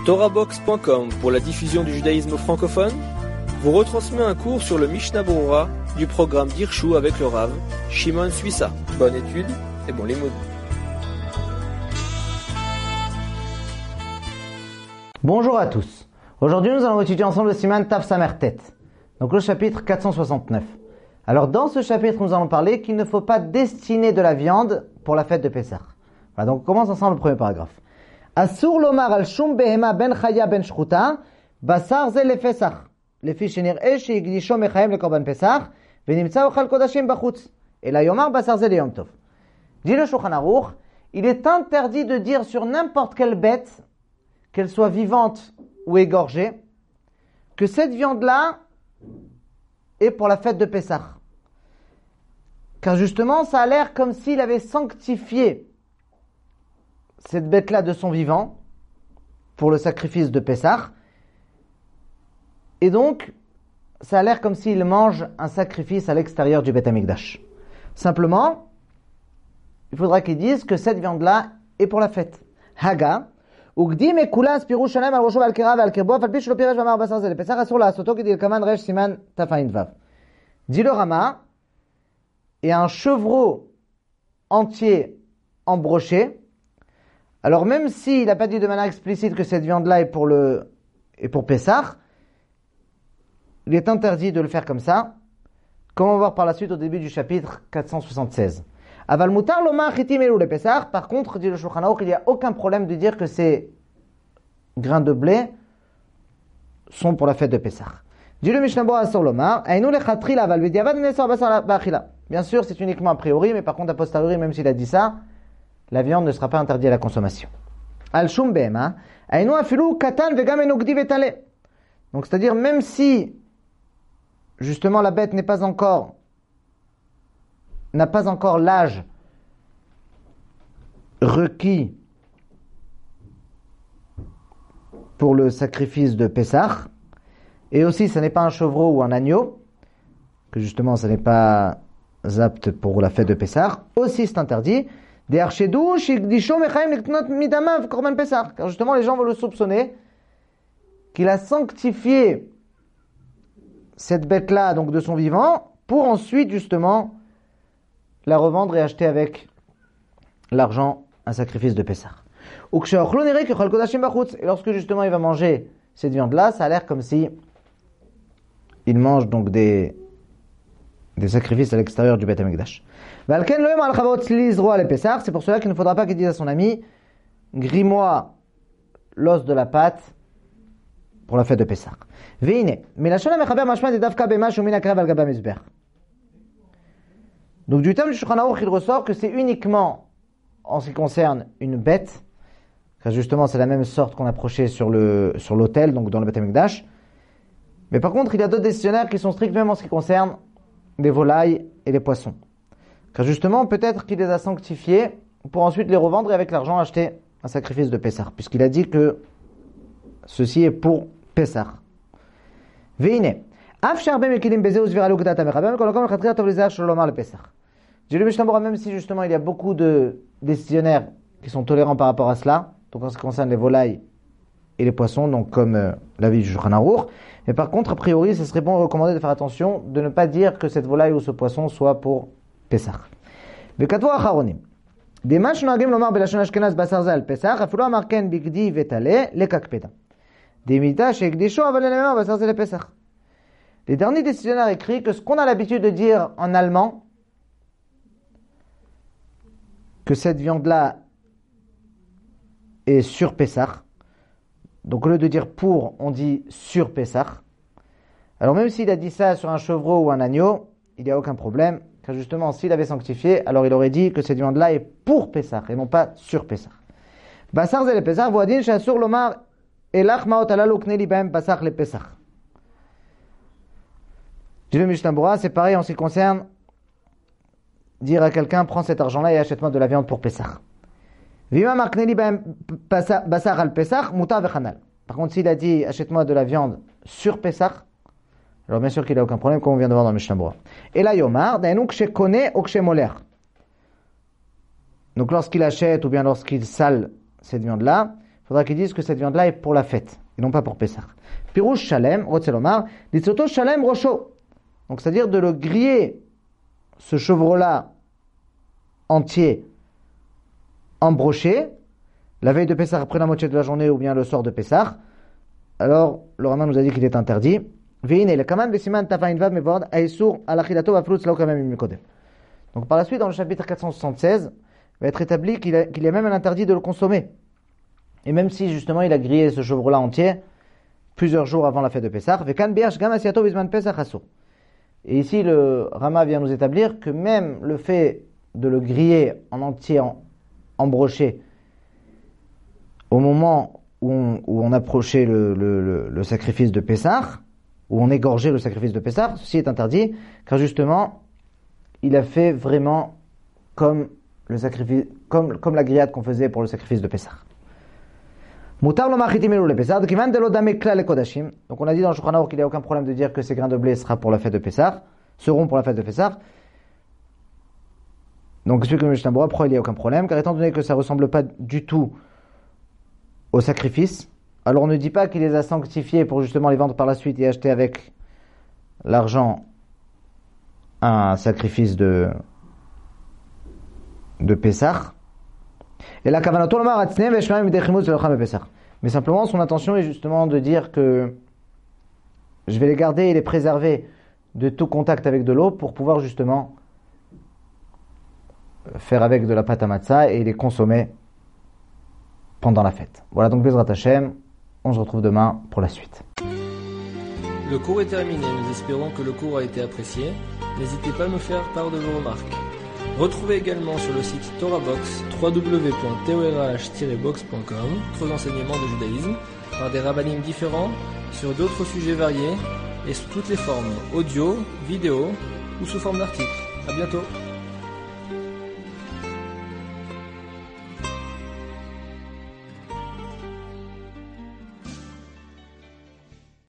TorahBox.com pour la diffusion du judaïsme francophone vous retransmet un cours sur le Mishnah Berurah du programme d'Irshu avec le Rav Shimon Suissa. Bonne étude et bon limoud. Bonjour à tous. Aujourd'hui, nous allons étudier ensemble le Siman Tav Samertet, donc le chapitre 469. Alors, dans ce chapitre, nous allons parler qu'il ne faut pas destiner de la viande pour la fête de Pessah. Voilà, donc on commence ensemble le premier paragraphe. Asur lomar al shum behema ben chaya ben shchuta basar ze lefesach lefi shenir'eh sheigdisho mechayem lekorban Pesach venimtza ochal kodashim bachutz ela yomar basar ze leyom tov. Dit le Shulchan Aruch, il est interdit de dire sur n'importe quelle bête, qu'elle soit vivante ou égorgée, que cette viande-là est pour la fête de Pessah. Car justement, ça a l'air comme s'il avait sanctifié cette bête-là de son vivant pour le sacrifice de Pessah. Et donc, ça a l'air comme s'il mange un sacrifice à l'extérieur du Beth Amikdash. Simplement, il faudra qu'ils disent que cette viande-là est pour la fête. Haga, ugdim et kulas pirush shalem al rosho val kera val kerbo al pi shelo piresh v'amar basar ze lepesach asur la'asoto k'dil kaman resh siman tafayin vav. Dit le Rama, et un chevreau entier embroché. Alors même s'il n'a pas dit de manière explicite que cette viande-là est pour Pessah, il est interdit de le faire comme ça, comme on va voir par la suite au début du chapitre 476. Aval mutar lomar chitim elu le Pessah. Par contre, dit le Shulchan Aruch, il n'y a aucun problème de dire que ces grains de blé sont pour la fête de Pessah. Dit le Mishnah Berurah asur lomar ainu lechatrila aval v'diavad nesor basar ba'achila. Bien sûr, c'est uniquement a priori, mais par contre a posteriori, même s'il a dit ça, la viande ne sera pas interdite à la consommation. Al shum behema ainu afilu katan vegam enu gdi vetale. Donc c'est-à-dire même si justement la bête n'a pas encore l'âge requis pour le sacrifice de Pessah, et aussi ce n'est pas un chevreau ou un agneau, que justement ce n'est pas apte pour la fête de Pessah, aussi c'est interdit. Car justement les gens vont le soupçonner qu'il a sanctifié cette bête-là donc de son vivant pour ensuite justement la revendre et acheter avec l'argent un sacrifice de Pessah. Et lorsque justement il va manger cette viande-là, ça a l'air comme si il mange donc des sacrifices à l'extérieur du Beth Amikdash. C'est pour cela qu'il ne faudra pas qu'il dise à son ami, grille-moi l'os de la pâte pour la fête de Pessah. Donc du terme du Shulchan Aruch, il ressort que c'est uniquement en ce qui concerne une bête, car justement c'est la même sorte qu'on approchait sur l'autel, donc dans le Beth Amikdash. Mais par contre, il y a d'autres décisionnaires qui sont stricts même en ce qui concerne les volailles et les poissons. Car justement, peut-être qu'il les a sanctifiés pour ensuite les revendre et avec l'argent acheter un sacrifice de Pessah, puisqu'il a dit que ceci est pour Pessah. Veine. J'ai lu Mishnah Berurah, même si justement il y a beaucoup de décisionnaires qui sont tolérants par rapport à cela, donc en ce qui concerne les volailles et les poissons, donc comme l'avis du Shulchan Aruch. Mais par contre, a priori, ce serait bon recommandé de faire attention de ne pas dire que cette volaille ou ce poisson soit pour Pessah. Vekatvo acharonim. Dema shnagim lomar belashon ashkenaz basar ze al Pessah, afilu amar ken bigdi vetale lekakpeda. Demita sheikdisho aval lenemar basar ze le Pessah. Les derniers décisionnaires écrits que ce qu'on a l'habitude de dire en allemand, que cette viande-là est sur Pessah. Donc au lieu de dire pour, on dit sur Pessah. Alors même s'il a dit ça sur un chevreau ou un agneau, il n'y a aucun problème. Car justement, s'il avait sanctifié, alors il aurait dit que cette viande-là est pour Pessah et non pas sur Pessah. Basar ze le Pessah, voadin shasur lomar elach maot alalu kne li bahem basar le Pessah. Dit le Mishnah Berurah, c'est pareil en ce qui concerne dire à quelqu'un, prends cet argent-là et achète-moi de la viande pour Pessah. Vima markne li bahem basar al Pessah, muta vechanal. Par contre, s'il a dit, achète-moi de la viande sur Pessah, alors bien sûr qu'il n'a aucun problème, comme on vient de voir dans le Mishnah Berurah. Et là, Yomar, d'ailleurs, kshe kone ou kshe moler. Donc lorsqu'il achète ou bien lorsqu'il sale cette viande-là, il faudra qu'ils disent que cette viande-là est pour la fête, et non pas pour Pessah. Pirouche Shalem, Rotzelomar, Litzoto Shalem Rocho. Donc c'est-à-dire de le griller, ce chevreau-là entier, embroché, la veille de Pessah, après la moitié de la journée, ou bien le soir de Pessah. Alors, le Rama nous a dit qu'il est interdit. Donc par la suite, dans le chapitre 476, va être établi qu'il est même un interdit de le consommer. Et même si justement il a grillé ce chevreau-là entier plusieurs jours avant la fête de Pessah. Et ici, le Rama vient nous établir que même le fait de le griller en entier, embroché, au moment où on approchait le sacrifice de Pessah, où on égorgeait le sacrifice de Pessah, ceci est interdit, car justement, il a fait vraiment comme le sacrifice, comme la grillade qu'on faisait pour le sacrifice de Pessah. Donc on a dit dans le Shulchan Aruch qu'il n'y a aucun problème de dire que ces grains de blé seront pour la fête de Pessah. Donc explique le Mishnah Berurah pourquoi il n'y a aucun problème, car étant donné que ça ne ressemble pas du tout au sacrifice, alors on ne dit pas qu'il les a sanctifiés pour justement les vendre par la suite et acheter avec l'argent un sacrifice de Pessah. Et la kavanato lomar atzneim veshmaim midechimut velocham Pessah. Mais simplement son intention est justement de dire que je vais les garder et les préserver de tout contact avec de l'eau pour pouvoir justement faire avec de la pâte à matzah et les consommer pendant la fête. Voilà donc Bezrat Hashem, on se retrouve demain pour la suite. Le cours est terminé, nous espérons que le cours a été apprécié. N'hésitez pas à nous faire part de vos remarques. Retrouvez également sur le site TorahBox www.torah-box.com d'autres enseignements de judaïsme par des rabbinim différents sur d'autres sujets variés et sous toutes les formes, audio, vidéo ou sous forme d'articles. À bientôt.